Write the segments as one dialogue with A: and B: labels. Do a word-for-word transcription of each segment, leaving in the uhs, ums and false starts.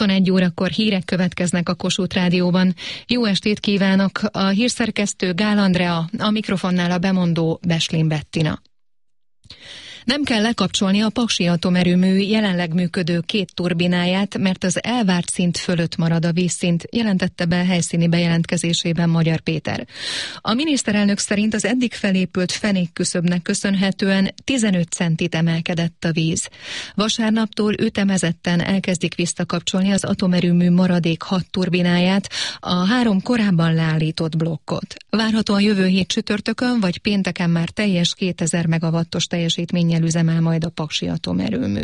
A: huszonegy órakor hírek következnek a Kossuth Rádióban. Jó estét kívánok! A hírszerkesztő Gál Andrea, a mikrofonnál a bemondó Beslin Bettina. Nem kell lekapcsolni a Paksi atomerőmű jelenleg működő két turbináját, mert az elvárt szint fölött marad a vízszint, jelentette be helyszíni bejelentkezésében Magyar Péter. A miniszterelnök szerint az eddig felépült fenékküszöbnek köszönhetően tizenöt centit emelkedett a víz. Vasárnaptól ütemezetten elkezdik visszakapcsolni az atomerőmű maradék hat turbináját, a három korábban leállított blokkot. Várhatóan jövő hét csütörtökön vagy pénteken már teljes kétezer megawattos teljesítmény üzemel majd a Paksi atomerőmű.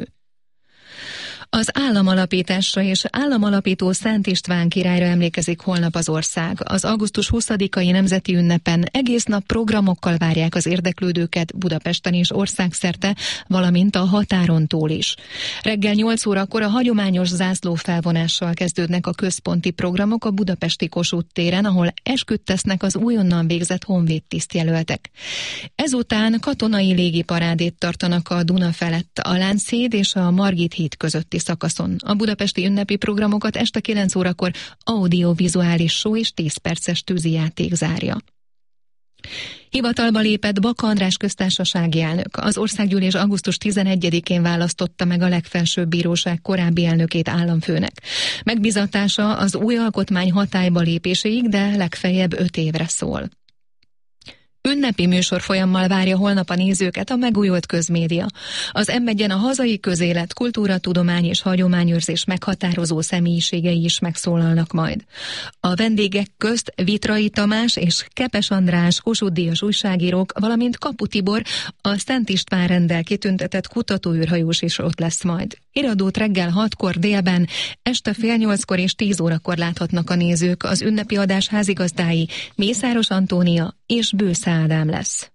A: Az államalapításra és államalapító Szent István királyra emlékezik holnap az ország. Az augusztus huszadikai nemzeti ünnepen egész nap programokkal várják az érdeklődőket Budapesten és országszerte, valamint a határon túl is. Reggel nyolc órakor a hagyományos zászlófelvonással kezdődnek a központi programok a budapesti Kossuth téren, ahol esküt tesznek az újonnan végzett honvéd tisztjelöltek. Ezután katonai légiparádét tartanak a Duna felett a Lánchíd és a Margit híd közötti szakaszon. A budapesti ünnepi programokat este kilenc órakor audiovizuális show és tíz perces tűzijáték zárja. Hivatalba lépett Baka András köztársasági elnök. Az országgyűlés augusztus tizenegyedikén választotta meg a legfelsőbb bíróság korábbi elnökét államfőnek. Megbízatása az új alkotmány hatályba lépéséig, de legfeljebb öt évre szól. Ünnepi műsorfolyammal várja holnap a nézőket a megújult közmédia. Az em egyen a hazai közélet, kultúra, tudomány és hagyományőrzés meghatározó személyiségei is megszólalnak majd. A vendégek közt Vitrai Tamás és Kepes András Kossuth-díjas újságírók, valamint Kapu Tibor, a Szent István renddel kitüntetett kutatóűrhajós is ott lesz majd. Iradót reggel hatkor délben, este fél nyolckor és tíz órakor láthatnak a nézők. Az ünnepi adás házigazdái Mészáros Antónia és Bősze Ádám lesz.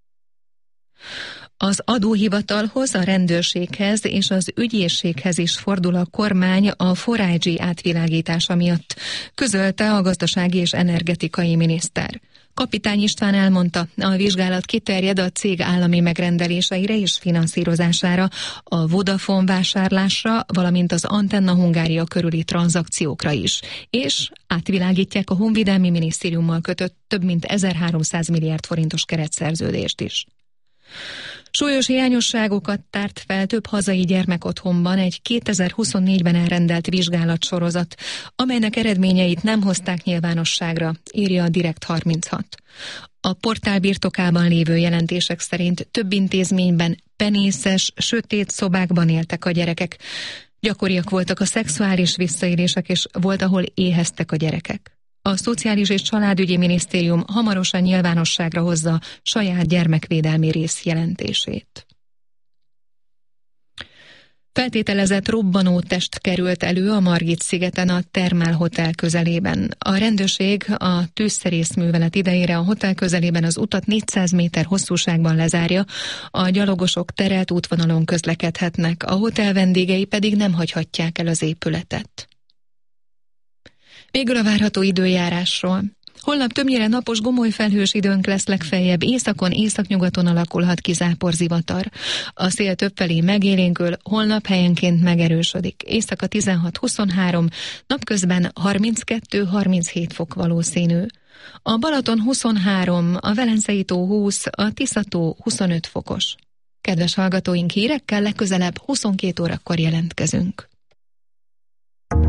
A: Az adóhivatalhoz, a rendőrséghez és az ügyészséghez is fordul a kormány a four I G átvilágítása miatt, közölte a gazdasági és energetikai miniszter. Kapitány István elmondta, a vizsgálat kiterjed a cég állami megrendeléseire és finanszírozására, a Vodafone vásárlásra, valamint az Antenna Hungária körüli tranzakciókra is, és átvilágítják a Honvédelmi Minisztériummal kötött több mint ezerháromszáz milliárd forintos keretszerződést is. Súlyos hiányosságokat tárt fel több hazai gyermekotthonban egy kétezer-huszonnégyben elrendelt vizsgálatsorozat, amelynek eredményeit nem hozták nyilvánosságra, írja a Direkt harminchat. A portál birtokában lévő jelentések szerint több intézményben penészes, sötét szobákban éltek a gyerekek. Gyakoriak voltak a szexuális visszaélések, és volt, ahol éheztek a gyerekek. A Szociális és Családügyi Minisztérium hamarosan nyilvánosságra hozza saját gyermekvédelmi részjelentését. Feltételezett robbanótest került elő a Margit-szigeten a Thermal Hotel közelében. A rendőrség a tűzszerészművelet idejére a hotel közelében az utat négyszáz méter hosszúságban lezárja, a gyalogosok terelt útvonalon közlekedhetnek, a hotel vendégei pedig nem hagyhatják el az épületet. Végül a várható időjárásról. Holnap többnyire napos, gomoly felhős időnk lesz, legfeljebb északon, északnyugaton alakulhat ki záporzivatar. A szél többfelé megélénkül, holnap helyenként megerősödik. Éjszaka tizenhat huszonhárom, napközben harminckettő harminchét fok valószínű. A Balaton huszonhárom, a Velencei tó húsz, a Tisza-tó huszonöt fokos. Kedves hallgatóink, hírekkel legközelebb huszonkét órakor jelentkezünk.